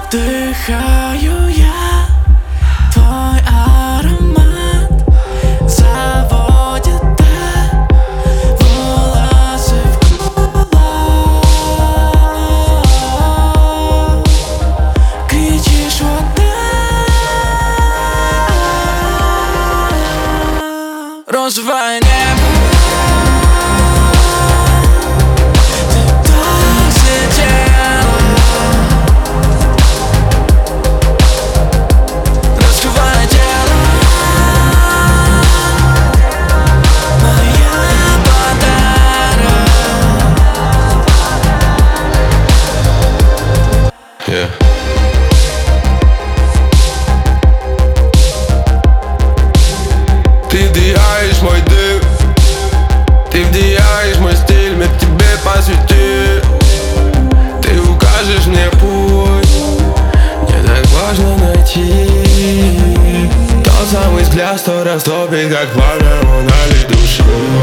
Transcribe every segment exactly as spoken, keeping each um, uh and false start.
Вдыхаю я твой аромат, заводит так волосы в кулак. Кричишь вот так. Розовое небо, Yeah. Ты вдыхаешь мой дым, ты вдыхаешь мой стиль, мир тебе посвятил. Ты укажешь мне путь, мне так важно найти тот самый взгляд, что растопит, как пламя, он налить душу.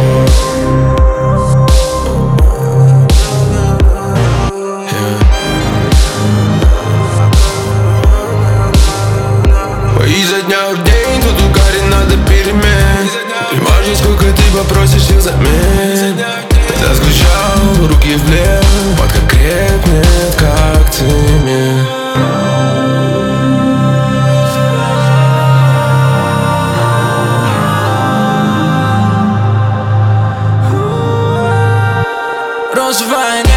Изо дня в день тут угарен, надо перемен. И важно, сколько ты попросишь их замен. Когда сгущал, руки в плен, водка крепнет, как цемент. розовое небо.